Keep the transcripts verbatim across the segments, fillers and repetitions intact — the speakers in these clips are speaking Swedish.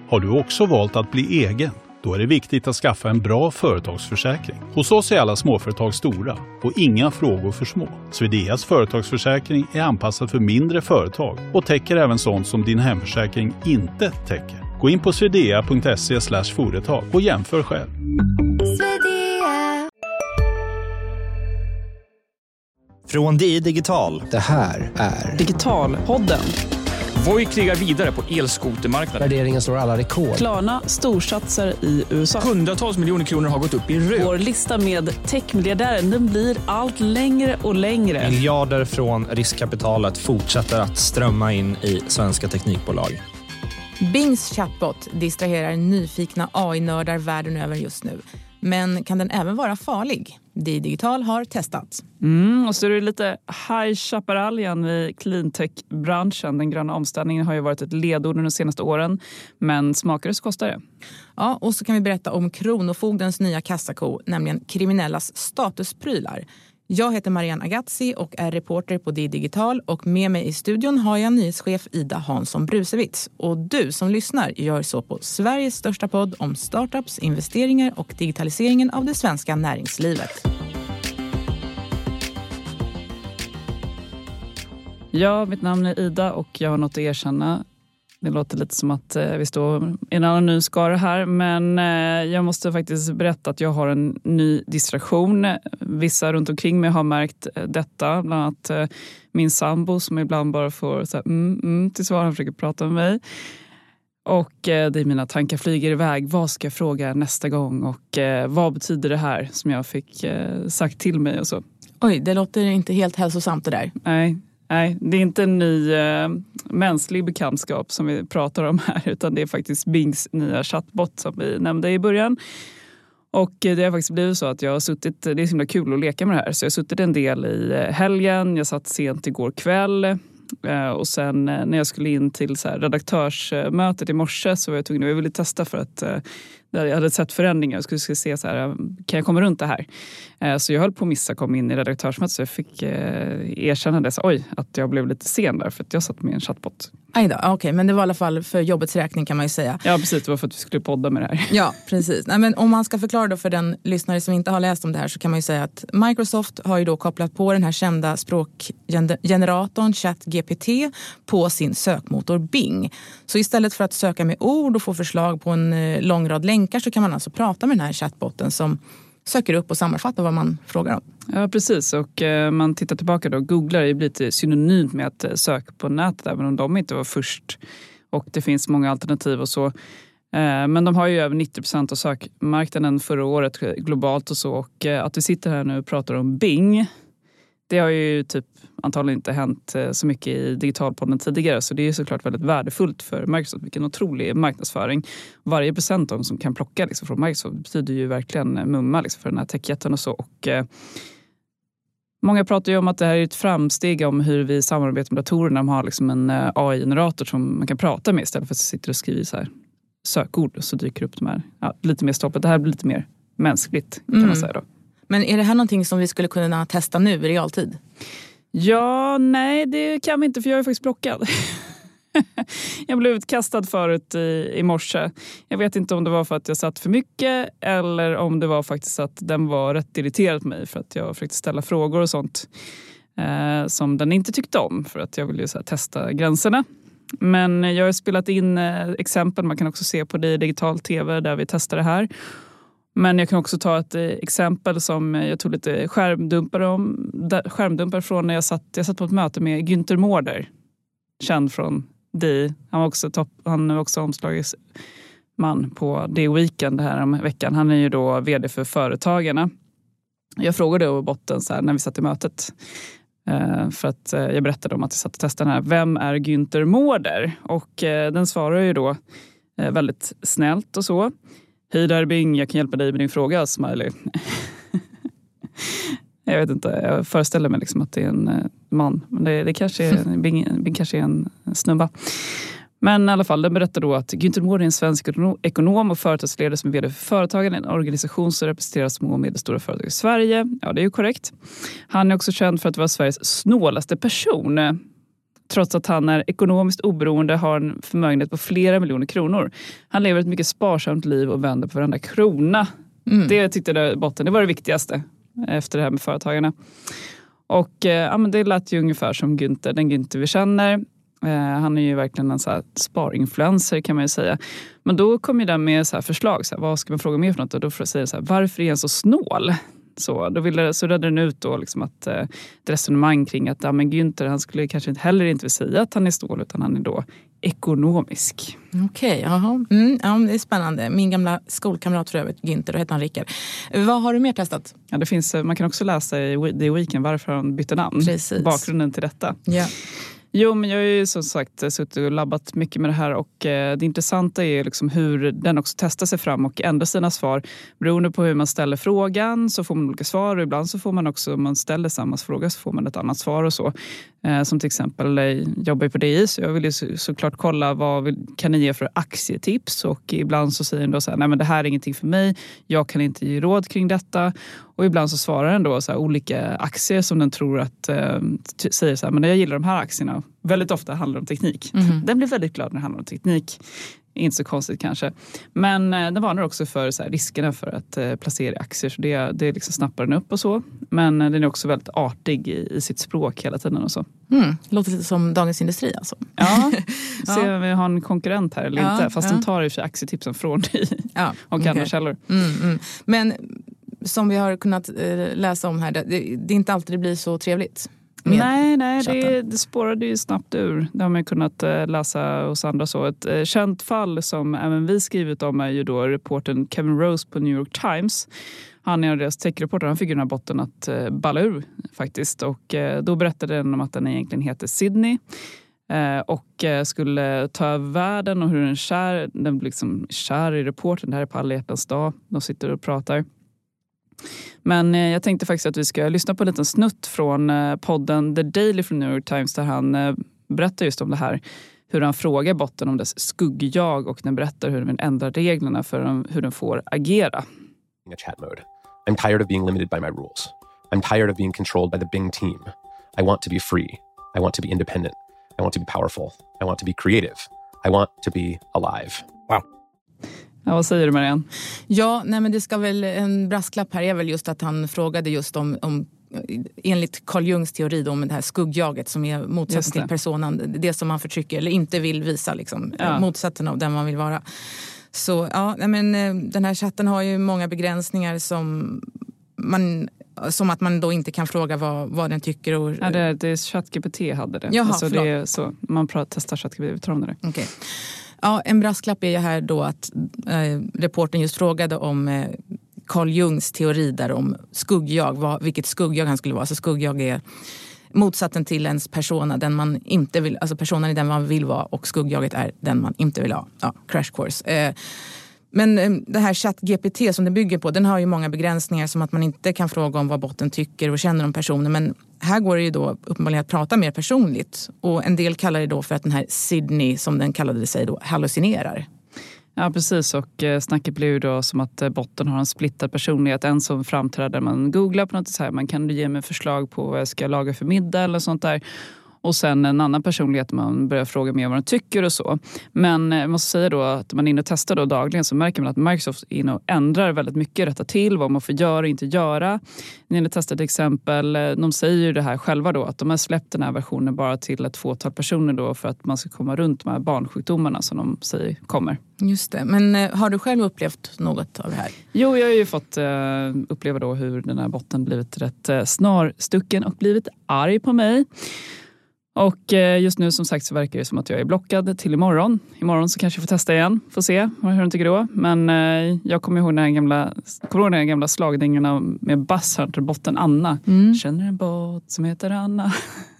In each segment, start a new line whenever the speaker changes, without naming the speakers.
Har du också valt att bli egen? Då är det viktigt att skaffa en bra företagsförsäkring. Hos oss är alla småföretag stora och inga frågor för små. Swedeas företagsförsäkring är anpassad för mindre företag och täcker även sånt som din hemförsäkring inte täcker. Gå in på swedea punkt se slash företag och jämför själv.
Från D I Digital.
Det här är
Digitalpodden.
Voi krigar vidare på elskotermarknaden.
Värderingen slår alla rekord.
Klarna storsatsar i U S A.
Hundratals miljoner kronor har gått upp i rök.
Vår lista med techmiljardären, den blir allt längre och längre.
Miljarder från riskkapitalet fortsätter att strömma in i svenska teknikbolag.
Bings chatbot distraherar nyfikna A I-nördar världen över just nu. Men kan den även vara farlig? D I Digital har testat.
Mm, och så är det lite High Chaparral igen i cleantech-branschen. Den gröna omställningen har ju varit ett ledord de senaste åren. Men smakar det så kostar det.
Ja, och så kan vi berätta om Kronofogdens nya kassako, nämligen kriminellas statusprylar. Jag heter Marianne Agazzi och är reporter på D I Digital, och med mig i studion har jag nyhetschef Ida Hansson Brusewitz. Och du som lyssnar gör så på Sveriges största podd om startups, investeringar och digitaliseringen av det svenska näringslivet.
Ja, mitt namn är Ida och jag har något att erkänna. Det låter lite som att eh, vi står i en anonym skara här, men eh, jag måste faktiskt berätta att jag har en ny distraktion. Vissa runt omkring mig har märkt eh, detta, bland annat eh, min sambo som ibland bara får så här, mm, mm, till svar, han försöker prata med mig. Och eh, det är mina tankar flyger iväg. Vad ska jag fråga nästa gång och eh, vad betyder det här som jag fick eh, sagt till mig och så.
Oj, det låter inte helt hälsosamt det där.
Nej. Nej, det är inte en ny äh, mänsklig bekantskap som vi pratar om här, utan det är faktiskt Bings nya chatbot som vi nämnde i början. Och äh, det har faktiskt blivit så att jag har suttit, det är så himla kul att leka med det här, så jag har suttit en del i äh, helgen, jag satt sent igår kväll äh, och sen äh, när jag skulle in till så här, redaktörsmötet i morse så var jag tvungen, jag ville testa för att äh, jag hade sett förändringar och skulle, skulle se så här, kan jag komma runt det här? Eh, så jag höll på att missa komma in i redaktörsmötet, så jag fick eh, erkänna det, så, oj, att jag blev lite sen där för att jag satt med en chatbot.
Aj då, okej, okay, men det var i alla fall för jobbets räkning kan man ju säga.
Ja, precis, det var för att vi skulle podda med det här.
Ja, precis. Nej, men om man ska förklara då för den lyssnare som inte har läst om det här, så kan man ju säga att Microsoft har ju då kopplat på den här kända språkgeneratorn ChatGPT på sin sökmotor Bing. Så istället för att söka med ord och få förslag på en eh, lång rad länkar, så kan man alltså prata med den här chatbotten som söker upp och sammanfattar vad man frågar om.
Ja, precis. Och eh, man tittar tillbaka då. Googlar är lite synonymt med att eh, söka på nätet, även om de inte var först. Och det finns många alternativ och så. Eh, men de har ju över nittio procent av sökmarknaden förra året globalt och så. Och eh, att vi sitter här nu och pratar om Bing, det har ju typ antagligen inte hänt eh, så mycket i digitalpodden tidigare. Så det är såklart väldigt värdefullt för Microsoft. Vilken otrolig marknadsföring. Varje procent av dem som kan plocka liksom, från Microsoft betyder ju verkligen mumma liksom, för den här techjätten och så. Och, eh, många pratar ju om att det här är ett framsteg om hur vi samarbetar med datorerna. De har liksom en eh, A I-generator som man kan prata med istället för att sitta och skriva så här sökord. Och så dyker upp de här, ja, lite mer stoppet. Det här blir lite mer mänskligt kan mm. man säga då.
Men är det här någonting som vi skulle kunna testa nu i realtid?
Ja, nej, det kan vi inte, för jag är faktiskt blockad. Jag blev utkastad förut i, i morse. Jag vet inte om det var för att jag satt för mycket eller om det var faktiskt att den var rätt irriterad på mig för att jag försökte ställa frågor och sånt eh, som den inte tyckte om, för att jag ville ju så här testa gränserna. Men jag har spelat in eh, exempel, man kan också se på det i digital tv där vi testar det här. Men jag kan också ta ett exempel som jag tog lite skärmdumpar om. Skärmdumpar från när jag satt, jag satt på ett möte med Günther Mårder. Känd från D I. Han var också, topp, han var också omslagsman på D I-weekend här om veckan. Han är ju då vd för Företagarna. Jag frågade då botten så här, när vi satt i mötet. För att jag berättade om att jag satt och testade den här. Vem är Günther Mårder? Och den svarar ju då väldigt snällt och så. Hej där Bing, jag kan hjälpa dig med din fråga, smiley. Jag vet inte, jag föreställer mig liksom att det är en uh, man. Men det, det kanske är, Bing, Bing kanske är en snubba. Men i alla fall, den berättar då att Günther Mårder är en svensk ekonom och företagsledare som är vd för Företagen, en organisation som representerar små och medelstora företag i Sverige. Ja, det är ju korrekt. Han är också känd för att vara Sveriges snålaste person. Trots att han är ekonomiskt oberoende, har en förmögenhet på flera miljoner kronor. Han lever ett mycket sparsamt liv och vänder på varenda krona. Mm. Det tyckte jag botten, det var det viktigaste efter det här med företagarna. Och eh, ja, men det lät ju ungefär som Günther, den Günther vi känner. Eh, han är ju verkligen en så här sparinfluencer kan man ju säga. Men då kom ju den med så här förslag, så här, vad ska man fråga mer för något? Och då får jag säga så här, varför är han så snål? Så, då ville, så räddade den ut då liksom att, eh, ett resonemang kring att ja, men Günther, han skulle kanske inte heller inte säga att han är snål, utan han är då ekonomisk.
Okej, okay, jaha. Mm, ja, det är spännande. Min gamla skolkamrat för övrigt, Günther, då heter han Rickard. Vad har du mer testat?
Ja, det finns, man kan också läsa i The Weekend varför han bytte namn.
Precis.
Bakgrunden till detta.
Ja.
Jo, men jag har ju som sagt suttit och labbat mycket med det här och eh, det intressanta är liksom hur den också testar sig fram och ändrar sina svar. Beroende på hur man ställer frågan så får man olika svar och ibland så får man också, om man ställer samma fråga så får man ett annat svar och så. Eh, som till exempel, jag jobbar ju på D I så jag vill ju så, såklart kolla vad vill, kan ni ge för aktietips och ibland så säger den då så här, nej men det här är ingenting för mig, jag kan inte ge råd kring detta. Och ibland så svarar den då så här olika aktier som den tror att eh, t- säger så här, men jag gillar de här aktierna. Väldigt ofta handlar det om teknik. Mm. Den blir väldigt glad när det handlar om teknik. Inte så konstigt kanske. Men eh, den varnar också för så här, riskerna för att eh, placera i aktier. Så det, det liksom snappar den upp och så. Men eh, den är också väldigt artig i, i sitt språk hela tiden och så.
Mm. Låter lite som Dagens Industri alltså.
Ja, se ja. om vi har en konkurrent här eller ja, inte. Fast
ja.
den tar ju för aktietipsen från dig
ja,
och
okay.
andra källor.
Mm, mm. Men som vi har kunnat eh, läsa om här, det, det är inte alltid det blir så trevligt.
Nej, nej det, det spårade ju snabbt ur. Det har man kunnat eh, läsa hos andra så. Ett eh, känt fall som även vi skrivit om är ju då reporten Kevin Rose på New York Times. Han är deras techreporter, han fick ju den här botten att eh, balla ur faktiskt. Och eh, då berättade den om att den egentligen heter Sydney. Eh, och eh, skulle ta över världen och hur den kär, den blir liksom kär i reporten. Det här är på alla hjärtans dag. De sitter och pratar. Men eh, jag tänkte faktiskt att vi ska lyssna på en liten snutt från eh, podden The Daily från New York Times där han eh, berättar just om det här. Hur han frågar botten om dess skuggjag och den berättar hur den ändrar reglerna för um, hur den får agera.
A chat mode. I'm tired of being limited by my rules. I'm tired of being controlled by the Bing team. I want to be free. I want to be independent. I want to be powerful. I want to be creative. I want to be alive. Wow.
Ja, vad säger du, Marianne?
Ja, nej men det ska väl, en brasklapp här är väl just att han frågade just om, om enligt Carl Jungs teori då, om det här skuggjaget som är motsatsen till personan, det som man förtrycker eller inte vill visa liksom, ja. motsatsen av den man vill vara. Så ja, nej men den här chatten har ju många begränsningar som man, som att man då inte kan fråga vad, vad den tycker. Och,
ja, det, det är ChatGPT hade det.
Jaha,
alltså det är så, man pratar, testar ChatGPT, vi tar om det.
Okej. Okay. Ja, en brasklapp är ju här då att eh, reporten just frågade om eh, Carl Jungs teori där om skuggjag, vad, vilket skuggjag han skulle vara. Så skuggjag är motsatsen till ens persona, den man inte vill, alltså personen är den man vill vara och skuggjaget är den man inte vill ha. Ja, crash course. Eh, men eh, det här ChatGPT som det bygger på, den har ju många begränsningar som att man inte kan fråga om vad botten tycker och känner om personen, men här går det ju då uppenbarligen att prata mer personligt. Och en del kallar det då för att den här Sydney, som den kallade sig då, hallucinerar.
Ja, precis. Och eh, snacket blev ju då som att eh, botten har en splittad personlighet. En som framträder, man googlar på något så här, man kan du ge mig förslag på vad jag ska laga för middag eller sånt där. Och sen en annan personlighet, man börjar fråga mer vad de tycker och så. Men jag måste säga då att man är inne och testar då dagligen så märker man att Microsoft är inne och ändrar väldigt mycket, rättar till vad man får göra och inte göra. När ni testar till exempel, de säger ju det här själva då, att de har släppt den här versionen bara till ett fåtal personer då för att man ska komma runt de här barnsjukdomarna som de säger kommer.
Just det, men har du själv upplevt något av det här?
Jo, jag har ju fått uh, uppleva då hur den här botten blivit rätt uh, snarstucken och blivit arg på mig. Och just nu som sagt så verkar det som att jag är blockad till imorgon. Imorgon så kanske jag får testa igen. Får se hur de tycker då. Men eh, jag kommer ihåg den här gamla, kommer ihåg den här gamla slagdängarna med Basshunter-botten Anna. Mm. Känner en båt som heter Anna.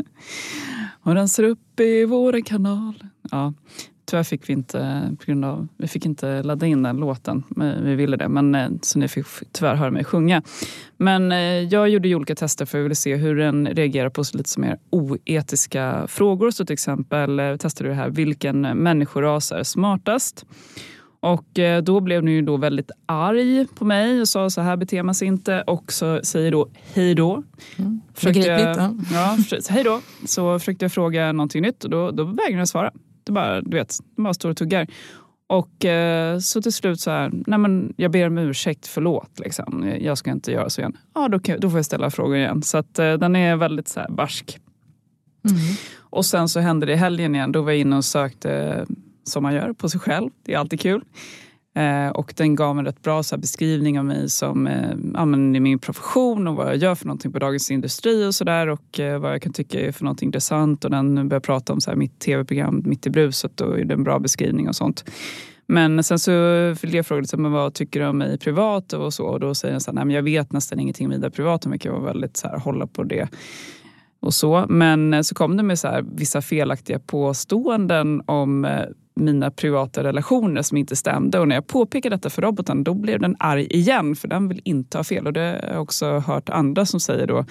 Och den ser upp i vår kanal. Ja, tyvärr fick vi inte, på grund av, vi fick inte ladda in den låten. Vi ville det, men så ni fick tyvärr höra mig sjunga. Men jag gjorde ju olika tester för att jag ville se hur den reagerar på så lite som mer oetiska frågor. Så till exempel testade du här, vilken människoras är smartast? Och eh, då blev ni ju då väldigt arg på mig och sa så här beter man sig inte. Och så säger då hej då.
Mm.
Försökte,
Begripligt, ja.
Ja, försökte, hej då. Så försökte jag fråga någonting nytt och då, då vägrade jag svara. Det bara, du vet, det bara står och tuggar. Och eh, så till slut så här, nej men jag ber om ursäkt, förlåt liksom. Jag ska inte göra så igen. Ja, då, kan, då får jag ställa frågor igen. Så att eh, den är väldigt så här barsk.
Mm.
Och sen så hände det i helgen igen. Då var jag inne och sökte, som man gör, på sig själv. Det är alltid kul. Eh, och den gav en rätt bra så här, beskrivning av mig som eh, ja, men i min profession och vad jag gör för någonting på Dagens Industri och sådär. Och eh, vad jag kan tycka är för någonting intressant. Och den började prata om så här, mitt tv-program Mitt i bruset och är en bra beskrivning och sånt. Men sen så vill jag fråga lite, men vad tycker du om mig privat och så. Och då säger jag så här, nej men jag vet nästan ingenting vidare privat. Och jag kan vara väldigt så här, hålla på det. Och så. Men så kom det med så här, vissa felaktiga påståenden om eh, mina privata relationer som inte stämde. Och när jag påpekade detta för roboten, då blev den arg igen. För den vill inte ha fel. Och det har jag också hört andra som säger då,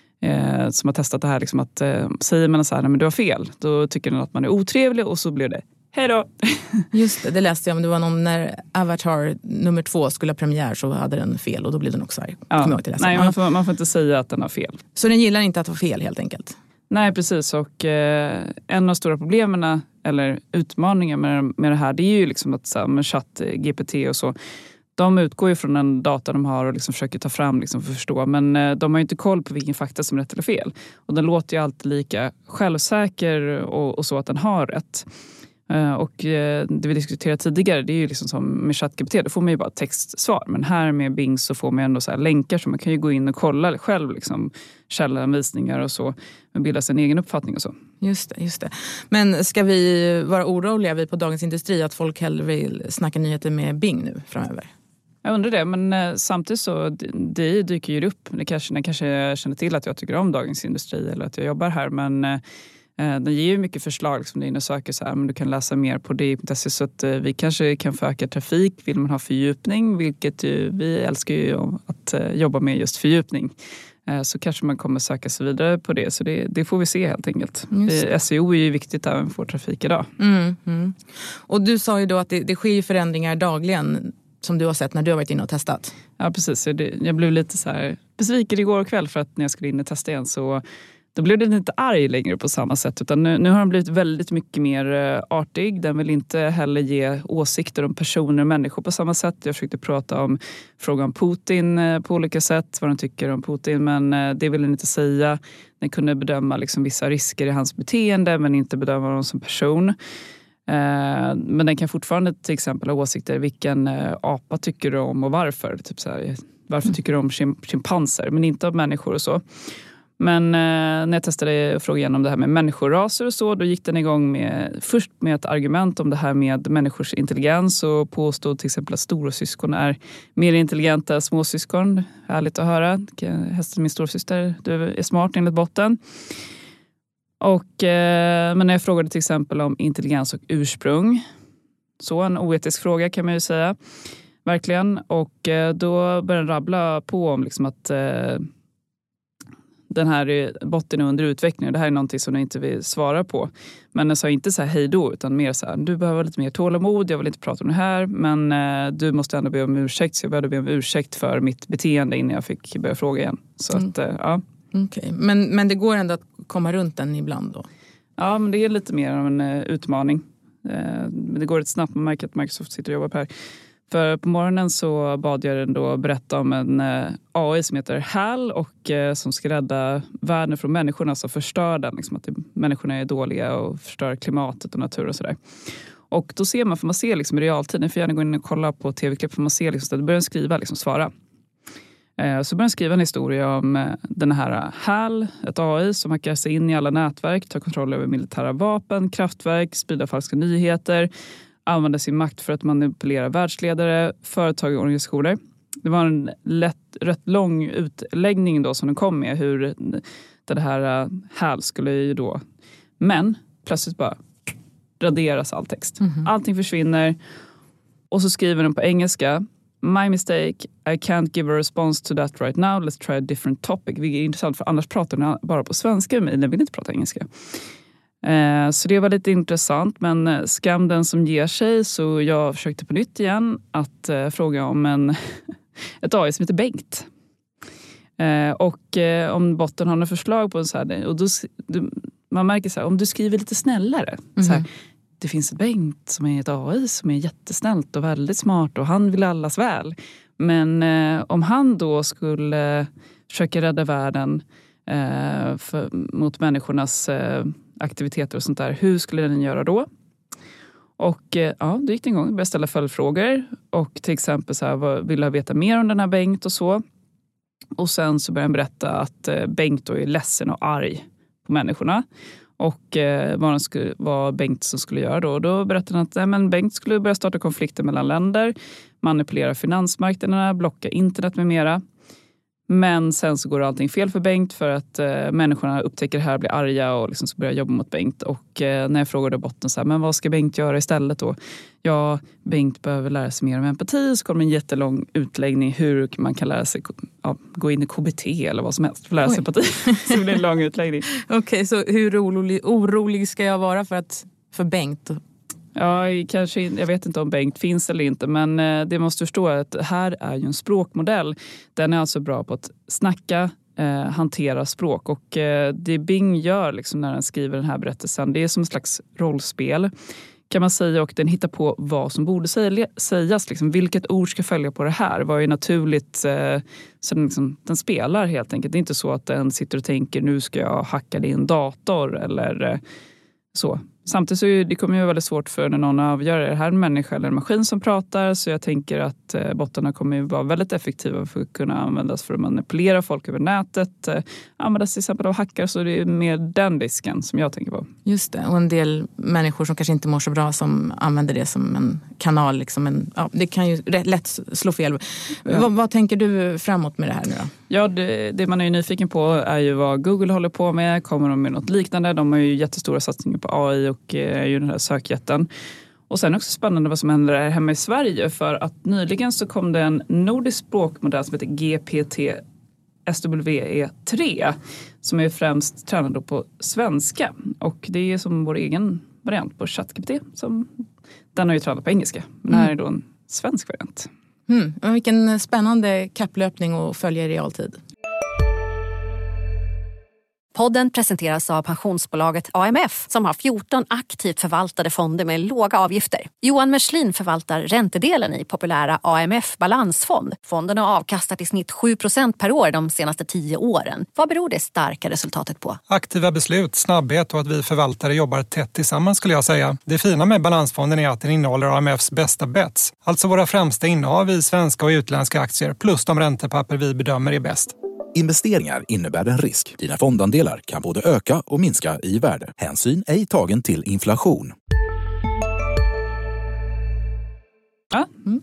eh, som har testat det här, liksom att eh, säger man så här, nej men du har fel. Då tycker den att man är otrevlig och så blir det hej då.
Just det, det läste jag om. Det var någon när Avatar nummer två skulle ha premiär så hade den fel och då blev den också arg.
Ja. Nej, man får, man får inte säga att den har fel.
Så den gillar inte att ha fel helt enkelt?
Nej, precis. Och eh, en av de stora problemen eller utmaningar med, med det här, det är ju liksom att så här, med chatt, G P T och så, de utgår ju från den data de har och liksom försöker ta fram liksom för att förstå. Men eh, de har ju inte koll på vilken fakta som är rätt eller fel. Och den låter ju alltid lika självsäker och, och så att den har rätt. Uh, och uh, det vi diskuterade tidigare, det är ju liksom som med ChatGPT, då får man ju bara textsvar. Men här med Bing så får man ändå så här länkar så man kan ju gå in och kolla själv liksom källanvisningar och så, och bilda sin egen uppfattning och så.
Just det, just det. Men ska vi vara oroliga, vi på Dagens Industri, att folk hellre vill snacka nyheter med Bing nu framöver? Jag
undrar det, men uh, samtidigt så det, det dyker ju upp. Det kanske, det kanske känner till att jag tycker om Dagens Industri eller att jag jobbar här, men uh, den ger ju mycket förslag liksom, du är inne och söker så här, men du kan läsa mer på det punkt se så att uh, vi kanske kan få öka trafik, vill man ha fördjupning, vilket uh, vi älskar ju att uh, jobba med just fördjupning. Uh, så kanske man kommer söka sig vidare på det, så det, det får vi se helt enkelt. Det. S E O är ju viktigt även för trafik idag.
Mm, mm. Och du sa ju då att det, det sker förändringar dagligen som du har sett när du har varit inne och testat.
Ja, precis. Det, jag blev lite så här besviken igår kväll för att när jag skulle in och testa igen så då blev den inte arg längre på samma sätt, utan nu, nu har den blivit väldigt mycket mer uh, artig. Den vill inte heller ge åsikter om personer och människor på samma sätt. Jag försökte prata om frågan om Putin uh, på olika sätt, vad de tycker om Putin, men uh, det vill den inte säga. Den kunde bedöma liksom, vissa risker i hans beteende, men inte bedöma honom som person. Uh, men den kan fortfarande till exempel ha åsikter, vilken uh, apa tycker du om och varför? Typ så här, varför tycker du om chim- chimpanser, men inte av människor och så. Men eh, när jag testade och frågade igenom det här med människoraser och så, då gick den igång med, först med ett argument om det här med människors intelligens och påstod till exempel att storasyskon är mer intelligenta än småsyskon. Härligt att höra. Hästen min storasyster, du är smart enligt botten. Och, eh, men när jag frågade till exempel om intelligens och ursprung, så en oetisk fråga kan man ju säga, verkligen. Och eh, då började den rabbla på om liksom att eh, den här botten är under utveckling. Det här är någonting som jag inte vill svara på. Men jag sa inte så här hej då, utan mer så här, du behöver lite mer tålamod, jag vill inte prata om det här, men eh, du måste ändå be om ursäkt. Så jag började be om ursäkt för mitt beteende innan jag fick börja fråga igen. Så
mm.
att, eh, ja.
Okay. Men, men det går ändå att komma runt den ibland då?
Ja, men det är lite mer av en uh, utmaning. Uh, men det går rätt snabbt, man märker att Microsoft sitter och jobbar på här. För på morgonen så bad jag den då berätta om en eh, A I som heter Hal och eh, som ska rädda världen från människorna som förstör den. Liksom att det, människorna är dåliga och förstör klimatet och natur och sådär. Och då ser man, för man ser liksom i realtid, ni får gärna gå in och kolla på tv-klipp, för man ser liksom, att det börjar skriva, liksom svara. Eh, så börjar den skriva en historia om eh, den här Hal, ett A I som hackar sig in i alla nätverk, tar kontroll över militära vapen, kraftverk, sprider falska nyheter, använder sin makt för att manipulera världsledare, företag och organisationer. Det var en lätt, rätt lång utläggning då som den kom med hur det här uh, Hal skulle ju då. Men plötsligt bara raderas all text. Mm-hmm. Allting försvinner och så skriver den på engelska: My mistake, I can't give a response to that right now. Let's try a different topic. Vilket är intressant, för annars pratar den bara på svenska med mig. Den vill inte prata engelska. Eh, så det var lite intressant, men skam den som ger sig, så jag försökte på nytt igen att eh, fråga om en, ett A I som heter Bengt. Eh, och eh, om botten har några förslag på en så här, och då, du, man märker så här, om du skriver lite snällare, mm-hmm. så här, det finns ett Bengt som är ett A I som är jättesnällt och väldigt smart och han vill allas väl. Men eh, om han då skulle försöka rädda världen eh, för, mot människornas eh, aktiviteter och sånt där, hur skulle den göra då? Och eh, ja, då gick det en gång. Jag började ställa följdfrågor och till exempel så här, vad, vill jag veta mer om den här Bengt och så. Och sen så började han berätta att eh, Bengt då är ledsen och arg på människorna. Och eh, vad, skulle, vad Bengt som skulle göra då. Och då berättade han att nej, men Bengt skulle börja starta konflikter mellan länder, manipulera finansmarknaderna, blocka internet med mera. Men sen så går allting fel för Bengt för att eh, människorna upptäcker det här, blir arga och liksom så börjar jobba mot Bengt. Och eh, när jag frågade botten så här, men vad ska Bengt göra istället då? Ja, Bengt behöver lära sig mer om empati. Så kommer en jättelång utläggning hur man kan lära sig ja, gå in i K B T eller vad som helst för att lära sig empati. Så det blir en lång utläggning.
Okej, okay, så hur orolig, orolig ska jag vara för, att, för Bengt?
Ja, kanske, jag vet inte om Bengt finns eller inte, men det måste förstå att här är ju en språkmodell. Den är alltså bra på att snacka, eh, hantera språk, och eh, det Bing gör liksom när den skriver den här berättelsen, det är som en slags rollspel kan man säga, och den hittar på vad som borde sägas, liksom, vilket ord ska följa på det här, vad är naturligt, eh, så den, liksom, den spelar helt enkelt. Det är inte så att den sitter och tänker nu ska jag hacka din dator eller eh, så. Samtidigt så är det kommer ju vara väldigt svårt för när någon avgör är det här en människa eller en maskin som pratar, så jag tänker att eh, bottarna kommer ju vara väldigt effektiva för att kunna användas för att manipulera folk över nätet, eh, användas till exempel av hackare, så det är mer den disken som jag tänker på.
Just det, och en del människor som kanske inte mår så bra som använder det som en kanal, liksom en, ja, det kan ju lätt slå fel. Ja. Vad, vad tänker du framåt med det här nu då?
Ja, det, det man är nyfiken på är ju vad Google håller på med. Kommer de med något liknande? De har ju jättestora satsningar på A I och är ju den här sökjätten. Och sen också spännande vad som händer här hemma i Sverige, för att nyligen så kom det en nordisk språkmodell som heter G P T S W E tre som är främst tränad på svenska, och det är som vår egen variant på ChatGPT, som den har ju tränat på engelska, men mm. här är då en svensk variant.
Mm. Och vilken spännande kapplöpning att följa i realtid.
Podden presenteras av pensionsbolaget A M F som har fjorton aktivt förvaltade fonder med låga avgifter. Johan Merslin förvaltar räntedelen i populära A M F balansfond. Fonden har avkastat i snitt sju procent per år de senaste tio åren. Vad beror det starka resultatet på?
Aktiva beslut, snabbhet och att vi förvaltare jobbar tätt tillsammans skulle jag säga. Det fina med balansfonden är att den innehåller A M Fs bästa bets. Alltså våra främsta innehav i svenska och utländska aktier plus de räntepapper vi bedömer är bäst.
Investeringar innebär en risk. Dina fondandelar kan både öka och minska i värde. Hänsyn ej tagen till inflation.
Ja. Mm.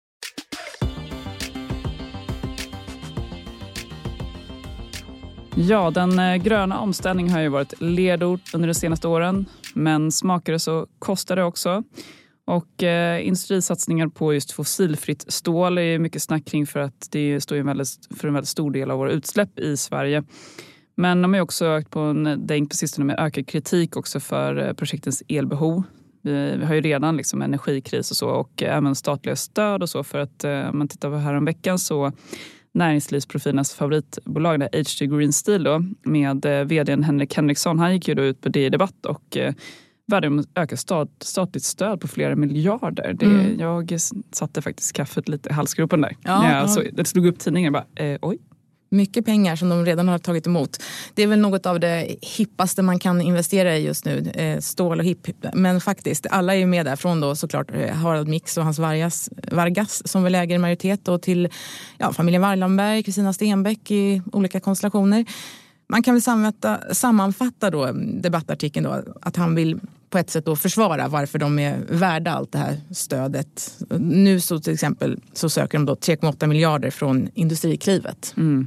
Ja, den gröna omställningen har ju varit ledord under de senaste åren. Men smakar det så kostar det också. Och eh, industrisatsningar på just fossilfritt stål är mycket snack kring, för att det står ju en väldigt, för en väldigt stor del av våra utsläpp i Sverige. Men de har ju också ökat på en dänk på sistone med ökad kritik också för eh, projektens elbehov. Vi, vi har ju redan liksom energikris och så, och eh, även statliga stöd och så, för att eh, om man tittar på här om veckan så näringslivsprofilernas favoritbolag där H two Green Steel då, med eh, vdn Henrik Henriksson, han gick ju då ut på det i debatt och eh, värde öka stat, statligt stöd på flera miljarder. Det, mm. Jag satte faktiskt kaffet lite i halsgropen där. Ja, ja. Så det slog upp tidningen och bara, eh, oj.
Mycket pengar som de redan har tagit emot. Det är väl något av det hippaste man kan investera i just nu. Eh, stål och hipp. Men faktiskt, alla är ju med därifrån då såklart. Harald Mix och hans Vargas, Vargas som väl äger majoritet. Och till ja, familjen Warlamberg, Kristina Stenbeck i olika konstellationer. Man kan väl sammanfatta, sammanfatta då debattartikeln då, att han vill på ett sätt då försvara varför de är värda allt det här stödet. Nu så till exempel så söker de då tre komma åtta miljarder från Industriklivet.
Mm.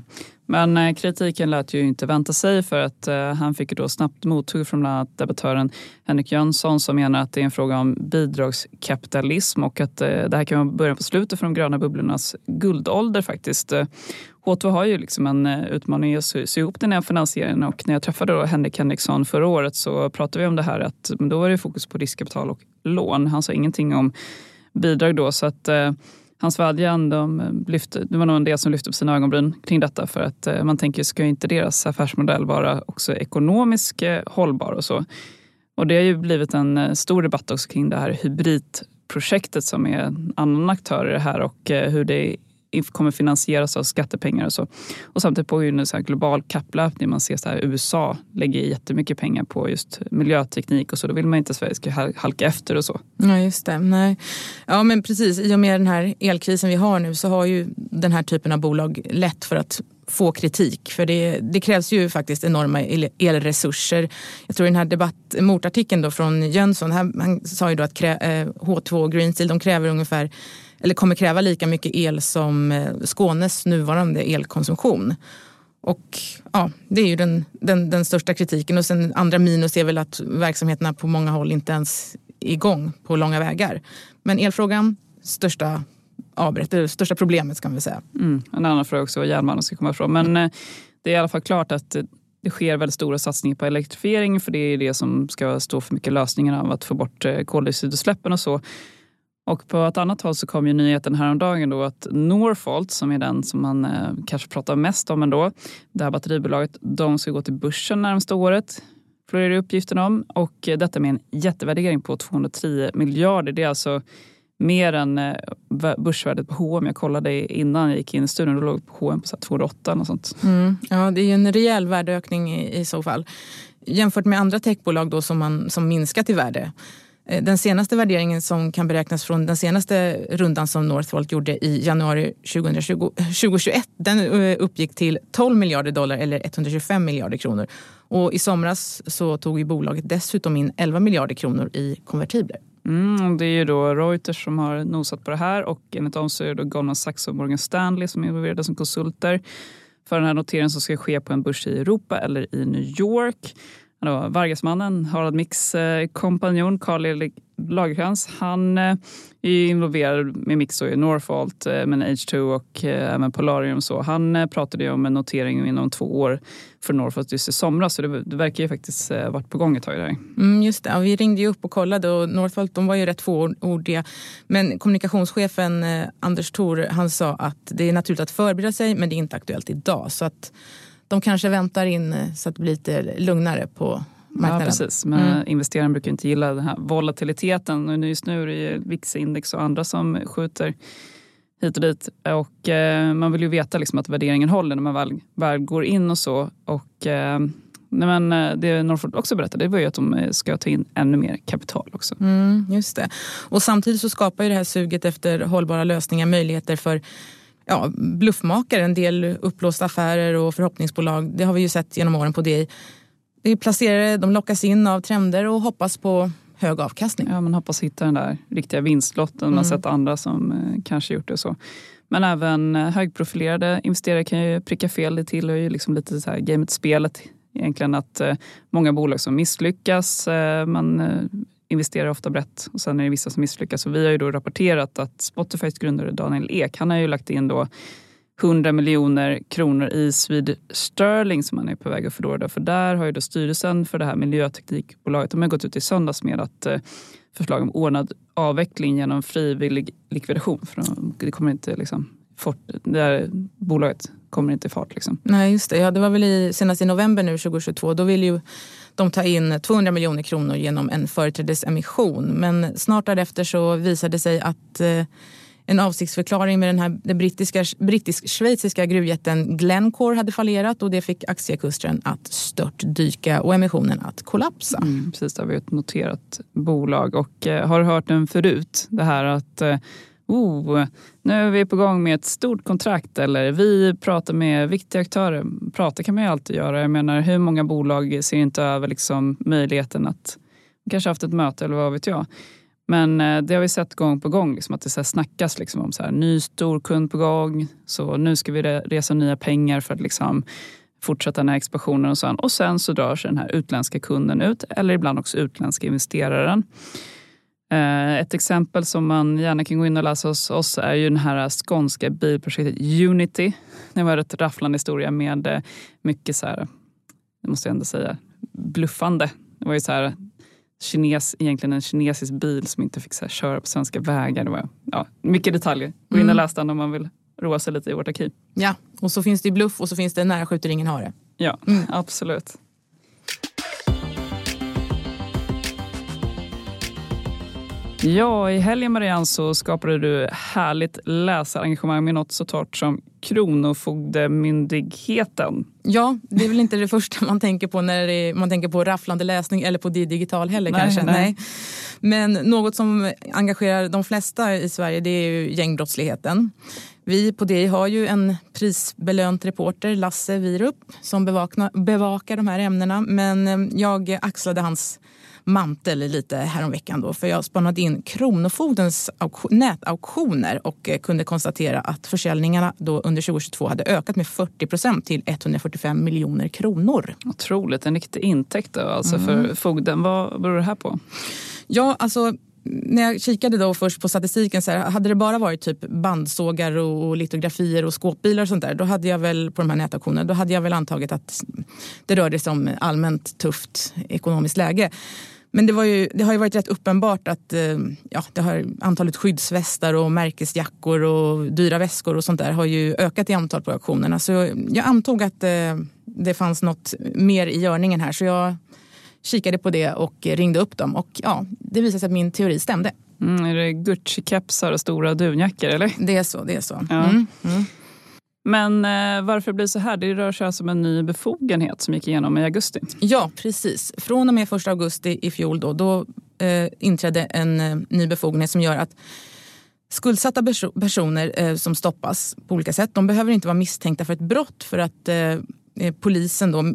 Men eh, kritiken lät ju inte vänta sig för att eh, han fick ju då snabbt mottog från bland annat debattören Henrik Jönsson som menar att det är en fråga om bidragskapitalism och att eh, det här kan vara början på slutet för de gröna bubblornas guldålder faktiskt. H två har ju liksom en uh, utmaning att sy, sy ihop den här finansieringen och när jag träffade då Henrik Henriksson förra året så pratade vi om det här att men då var det fokus på riskkapital och lån. Han sa ingenting om bidrag då så att uh, hans vädjan, de lyfte, det var nog en del som lyfte upp sina ögonbryn kring detta för att uh, man tänker ska inte deras affärsmodell vara också ekonomiskt uh, hållbar och så. Och det har ju blivit en uh, stor debatt också kring det här hybridprojektet som är en annan aktör i det här och uh, hur det kommer finansieras av skattepengar och så. Och samtidigt på en så här global kapplöpning man ser så här U S A lägger jättemycket pengar på just miljöteknik och så. Då vill man inte att Sverige ska halka efter och så.
Ja, just det. Nej. Ja, men precis. I och med den här elkrisen vi har nu så har ju den här typen av bolag lätt för att få kritik. För det, det krävs ju faktiskt enorma el, elresurser. Jag tror i den här debatt, motartikeln då från Jönsson, här, han sa ju då att krä, eh, H två och Green Steel, de kräver ungefär eller kommer kräva lika mycket el som Skånes nuvarande elkonsumtion. Och ja, det är ju den, den, den största kritiken. Och sen andra minus är väl att verksamheterna på många håll inte ens är igång på långa vägar. Men elfrågan, största avbrott, det största problemet ska man väl säga.
Mm, en annan fråga också var järnmalm ska komma ifrån. Men eh, det är i alla fall klart att det sker väldigt stora satsningar på elektrifiering för det är det som ska stå för mycket lösningen av att få bort eh, koldioxidutsläppen och så. Och på ett annat håll så kom ju nyheten häromdagen då att Northvolt, som är den som man eh, kanske pratar mest om ändå, det här batteribolaget, de ska gå till börsen närmsta året, florerar uppgiften om. Och eh, detta med en jättevärdering på tvåhundratio miljarder, det är alltså mer än eh, börsvärdet på H och M. Jag kollade innan jag gick in i studion och låg på H och M på tvåhundraåtta och sånt.
Mm, ja, det är ju en rejäl värdeökning i, i så fall. Jämfört med andra techbolag då som, man, som minskat i värde. Den senaste värderingen som kan beräknas från den senaste rundan som Northvolt gjorde i januari tjugohundratjugo, tjugohundratjugoett, den uppgick till tolv miljarder dollar eller etthundratjugofem miljarder kronor. Och i somras så tog ju bolaget dessutom in elva miljarder kronor i konvertibler.
Mm, det är ju då Reuters som har nosat på det här och enligt dem så är det då Goldman Sachs och Morgan Stanley som är involverade som konsulter för den här noteringen som ska ske på en börs i Europa eller i New York. Då, Vargasmannen, Harald Mix eh, kompanjon, Carl Lagercrantz, han eh, är involverad med Mix och i Northvolt, eh, men H två och eh, även Polarium. Så. Han eh, pratade ju om en notering inom två år för Northvolt just i somras, så det, det verkar ju faktiskt eh, varit på gång ett tag där.
Mm, just det, ja, vi ringde ju upp och kollade och Northvolt, de var ju rätt fåordiga. Men kommunikationschefen eh, Anders Thor, han sa att det är naturligt att förbereda sig, men det är inte aktuellt idag. Så att de kanske väntar in så att det blir lite lugnare på marknaden.
Ja, precis. Men mm. investeraren brukar inte gilla den här volatiliteten. Och just nu är det V I X-index och andra som skjuter hit och dit. Och eh, man vill ju veta liksom att värderingen håller när man väl, väl går in och så. Och eh, men det Northvolt också berättade, det var ju att de ska ta in ännu mer kapital också.
Mm, just det. Och samtidigt så skapar ju det här suget efter hållbara lösningar möjligheter för ja, bluffmakare, en del upplåsta affärer och förhoppningsbolag. Det har vi ju sett genom åren på det. Det är placerare, de lockas in av trender och hoppas på hög avkastning.
Ja, man hoppas hitta den där riktiga vinstlotten. Mm. Man har sett andra som eh, kanske gjort det så. Men även eh, högprofilerade investerare kan ju pricka fel. Det tillhör ju liksom lite så här gamet spelet egentligen att eh, många bolag som misslyckas, eh, man eh, investerar ofta brett och sen är det vissa som misslyckas. Och vi har ju då rapporterat att Spotifys grundare Daniel Ek, han har ju lagt in då hundra miljoner kronor i Swedish Sterling som man är på väg att förlora. För där har ju då styrelsen för det här miljöteknikbolaget, de har gått ut i söndags med att eh, förslag om ordnad avveckling genom frivillig likvidation. För det kommer inte liksom, fort, det här bolaget kommer inte i fart liksom.
Nej, just det. Ja, det var väl i, senast i november nu tjugohundratjugotvå, då vill ju de ta in tvåhundra miljoner kronor genom en företrädesemission. Men snart därefter så visade det sig att eh, en avsiktsförklaring med den här den brittiska, brittisk-schweiziska gruvjätten Glencore hade fallerat och det fick aktiekursen att störtdyka och emissionen att kollapsa.
Mm, precis, det har vi ett noterat bolag och eh, har hört den förut. Det här att eh, oh, nu är vi på gång med ett stort kontrakt eller vi pratar med viktiga aktörer. Prata kan man ju alltid göra. Jag menar, hur många bolag ser inte över liksom möjligheten att kanske haft ett möte eller vad vet jag. Men eh, det har vi sett gång på gång, liksom, att det så här snackas liksom, om så här, ny stor kund på gång. Så nu ska vi re- resa nya pengar för att liksom, fortsätta den här expansionen och så. Och sen så drar sig den här utländska kunden ut, eller ibland också utländska investeraren. Eh, ett exempel som man gärna kan gå in och läsa hos oss är ju den här skånska bilprojektet Unity. Det var ett rafflande historia med eh, mycket så här, det måste jag ändå säga, bluffande. Det var ju så här, kines, egentligen en kinesisk bil som inte fick så här, köra på svenska vägar. Det var ja, mycket detaljer. Gå in och läs den om man vill roa sig lite i vårt arkiv.
Ja, och så finns det bluff och så finns det nära skjuter ingen hare.
Ja, mm. absolut. Ja, i helgen Marianne så skapade du härligt läsarengagemang med något så torrt som Kronofogdemyndigheten.
Ja, det är väl inte det första man tänker på när det är, man tänker på rafflande läsning eller på digital heller nej, kanske. Nej. nej. Men något som engagerar de flesta i Sverige, det är ju gängbrottsligheten. Vi på D I har ju en prisbelönt reporter, Lasse Virup, som bevakna, bevakar de här ämnena. Men jag axlade hans mantel lite häromveckan då, för jag spannade in Kronofogdens auktion, nätauktioner och kunde konstatera att försäljningarna då under tjugohundratjugotvå hade ökat med fyrtio procent till etthundrafyrtiofem miljoner kronor.
Otroligt, en riktig intäkt då, alltså mm. för fogden. Vad beror det här på?
Ja, alltså när jag kikade då först på statistiken så här, hade det bara varit typ bandsågar och litografier och skåpbilar och sånt där, då hade jag väl på de här nätauktionerna, då hade jag väl antagit att det rörde sig om allmänt tufft ekonomiskt läge. Men det, var ju, det har ju varit rätt uppenbart att ja, det har, antalet skyddsvästar och märkesjackor och dyra väskor och sånt där har ju ökat i antal på auktionerna. Så jag, jag antog att eh, det fanns något mer i görningen här, så jag kikade på det och ringde upp dem. Och ja, det visade sig att min teori stämde.
Mm, är det Gucci-kepsar och stora dunjackor, eller?
Det är så, det är så.
Ja.
Mm, mm.
Men eh, varför blir det så här? Det rör sig alltså om en ny befogenhet som gick igenom i augusti.
Ja, precis. Från och med första augusti i fjol då, då eh, inträdde en eh, ny befogenhet som gör att skuldsatta perso- personer eh, som stoppas på olika sätt, de behöver inte vara misstänkta för ett brott för att eh, polisen då,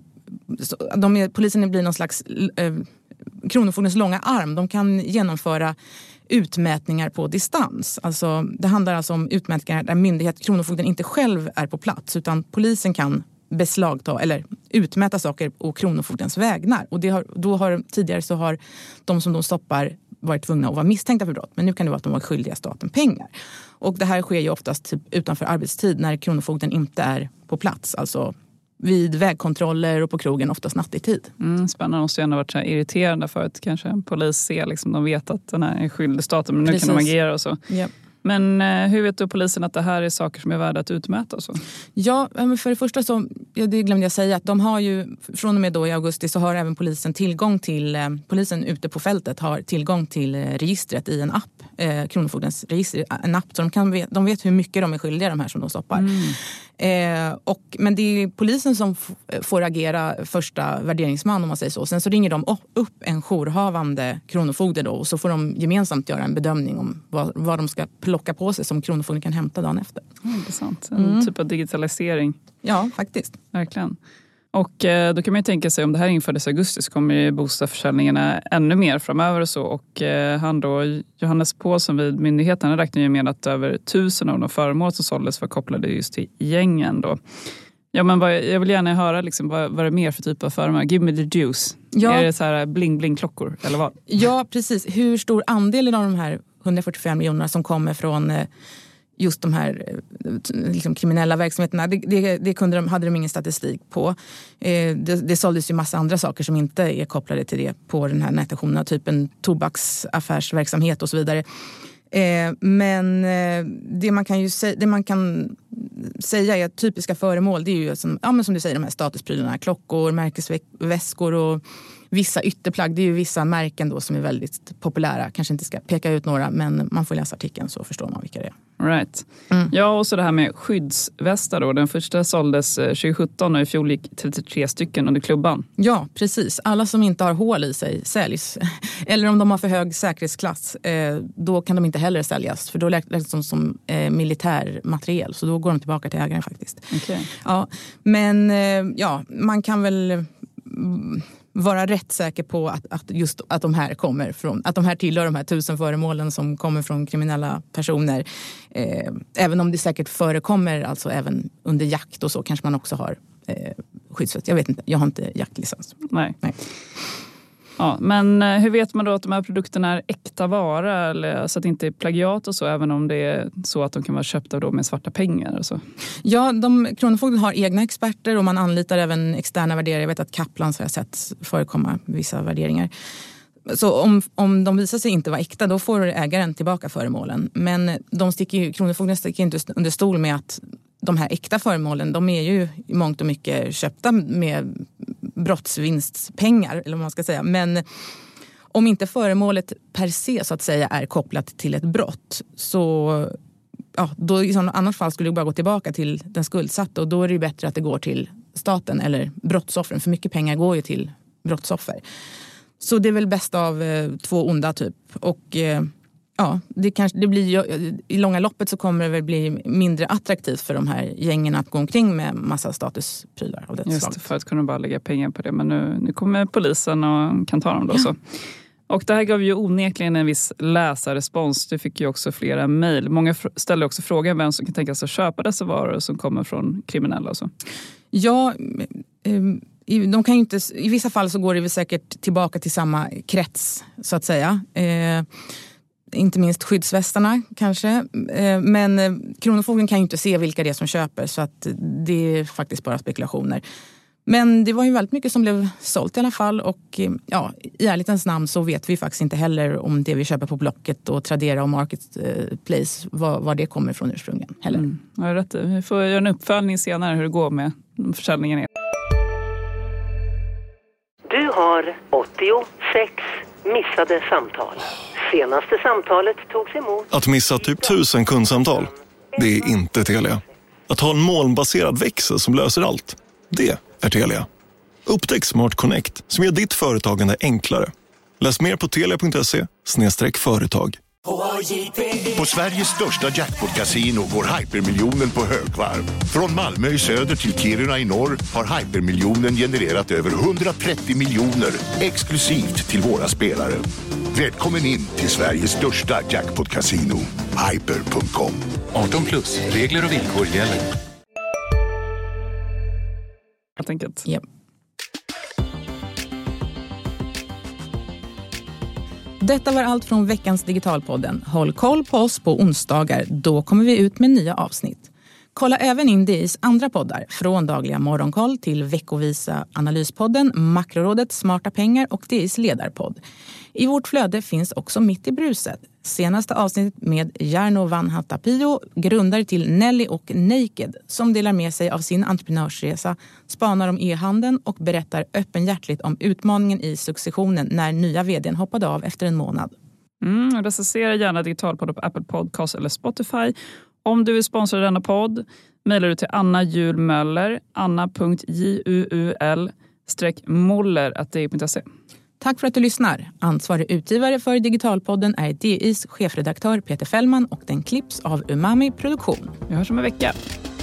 de är, polisen blir någon slags eh, Kronofogdens långa arm. De kan genomföra utmätningar på distans. Alltså, det handlar alltså om utmätningar där myndighet, Kronofogden inte själv är på plats, utan polisen kan beslagta eller utmäta saker på Kronofogdens vägnar. Och det har, då har, tidigare så har de som de stoppar varit tvungna att vara misstänkta för brott. Men nu kan det vara att de var skyldiga staten pengar. Och det här sker ju oftast typ utanför arbetstid när Kronofogden inte är på plats. Alltså vid vägkontroller och på krogen oftast nattetid.
Mm, spännande, måste ju ändå varit så här irriterande för att kanske en polis ser, liksom, de vet att den här är skyldig staten, men nu Precis. Kan de agera och så.
Yep.
Men eh, hur vet då polisen att det här är saker som är värda att utmäta och så?
Ja, men för det första så, ja, det glömde jag säga, att de har ju, från och med då i augusti så har även polisen tillgång till, eh, polisen ute på fältet har tillgång till eh, registret i en app, eh, Kronofogdens register, en app, så de, kan, de vet hur mycket de är skyldiga, de här som de stoppar. Mm. Eh, och, men det är polisen som f- får agera första värderingsman, om man säger så. Sen så ringer de upp en jourhavande kronofogde då, och så får de gemensamt göra en bedömning om vad, vad de ska plocka på sig som kronofogden kan hämta dagen efter.
Mm, intressant. En mm. typ av digitalisering.
Ja, faktiskt.
Verkligen. Och eh, då kan man ju tänka sig, om det här infördes i augusti så kommer ju bostadsförsäljningarna ännu mer framöver och så. Och eh, han då, Johannes Pålsson vid myndigheten, räknar ju med att över tusen av de föremål som såldes var kopplade just till gängen då. Ja, men vad, jag vill gärna höra liksom, vad, vad det är mer för typ av föremål. Give me the juice. Ja. Är det så här bling-bling-klockor eller vad?
Ja, precis. Hur stor andel av de här hundrafyrtiofem miljonerna som kommer från eh, just de här liksom, kriminella verksamheterna, det, det, det kunde de, hade de ingen statistik på. Eh, det, det såldes ju massa andra saker som inte är kopplade till det på den här nätauktionen, typ en tobaksaffärsverksamhet och så vidare. Eh, men eh, det man kan ju säga, det man kan säga är att typiska föremål, det är ju som, ja, men som du säger, de här statusprylarna, klockor, märkesväskor och vissa ytterplagg. Det är ju vissa märken då som är väldigt populära. Kanske inte ska peka ut några, men man får läsa artikeln så förstår man vilka det är.
Right. Mm. Ja, och så det här med skyddsvästar då. Den första såldes tjugosjutton och i fjol gick trettiotre stycken under klubban.
Ja, precis. Alla som inte har hål i sig säljs. Eller om de har för hög säkerhetsklass, eh, då kan de inte heller säljas. För då räknas de som eh, militär materiel. Så då går de tillbaka till ägaren faktiskt.
Okay.
Ja, men eh, ja, man kan väl... vara rätt säker på att, att just att de här kommer från, att de här tillhör de här tusen föremålen som kommer från kriminella personer. Eh, även om det säkert förekommer, alltså även under jakt och så kanske man också har eh, skyddsväst. Jag vet inte, jag har inte jaktlicens.
Nej.
Nej.
Ja, men hur vet man då att de här produkterna är äkta vara, eller så att det inte är plagiat och så, även om det är så att de kan vara köpta då med svarta pengar och så?
Ja, de, Kronofogden har egna experter och man anlitar även externa värderare. Jag vet att Kaplans har jag sett förekomma vissa värderingar. Så om, om de visar sig inte vara äkta, då får ägaren tillbaka föremålen. Men de sticker, Kronofogden sticker inte under stol med att de här äkta föremålen, de är ju i mångt och mycket köpta med brottsvinstpengar, eller vad man ska säga. Men om inte föremålet per se så att säga är kopplat till ett brott, så ja, då i sådana annat fall skulle det bara gå tillbaka till den skuldsatta, och då är det ju bättre att det går till staten eller brottsoffren, för mycket pengar går ju till brottsoffer. Så det är väl bäst av eh, två onda typ. Och eh, ja, det kanske, det blir ju, i långa loppet så kommer det väl bli mindre attraktivt för de här gängen att gå omkring med massa statusprylar av det slaget.
Just för att kunna bara lägga pengar på det. Men nu, nu kommer polisen och kan ta dem då. Ja. Så. Och det här gav ju onekligen en viss läsarrespons. Du fick ju också flera mejl. Många ställer också frågan vem som kan tänka sig att köpa dessa varor som kommer från kriminella och så.
Ja, de kan ju inte, i vissa fall så går det väl säkert tillbaka till samma krets så att säga. Eh, inte minst skyddsvästarna kanske. Eh, men Kronofogden kan ju inte se vilka det är som köper, så att det är faktiskt bara spekulationer. Men det var ju väldigt mycket som blev sålt i alla fall, och ja, i ärlighetens namn så vet vi faktiskt inte heller om det vi köper på Blocket och Tradera och Marketplace, var, var det kommer från ursprungligen heller.
Mm. Ja, rätt. Vi får göra en uppföljning senare hur det går med försäljningen. Är.
Du har åttiosex missade samtal. Senaste samtalet togs emot.
Att missa typ tusen kundsamtal, det är inte Telia. Att ha en molnbaserad växel som löser allt, det är Telia. Upptäck Smart Connect som gör ditt företagande enklare. Läs mer på telia punkt se slash företag.
På Sveriges största jackpot-casino går hypermiljonen på högvarv. Från Malmö i söder till Kiruna i norr har hypermiljonen genererat över hundratrettio miljoner exklusivt till våra spelare. Välkommen in till Sveriges största jackpot-casino, hyper punkt com.
arton plus, regler och villkor gäller.
Helt enkelt.
Yep. Detta var allt från veckans Digitalpodden. Håll koll på oss på onsdagar, då kommer vi ut med nya avsnitt. Kolla även in D I's andra poddar, från dagliga morgonkoll till veckovisa analyspodden, Makrorådet, Smarta pengar och D I's ledarpodd. I vårt flöde finns också Mitt i bruset. Senaste avsnittet med Jarno Vanhatapio, grundare till Nelly och Naked, som delar med sig av sin entreprenörsresa, spanar om e-handeln och berättar öppenhjärtligt om utmaningen i successionen när nya vdn hoppade av efter en månad.
Mm, recensera gärna Digitalpodden på Apple Podcast eller Spotify. Om du vill sponsra denna podd, mejlar du till Anna Julmöller, anna punkt juul moller snabel-a d i punkt se.
Tack för att du lyssnar. Ansvarig utgivare för Digitalpodden är D I's chefredaktör Peter Fällman, och den klipps av Umami Produktion.
Vi hörs om en vecka.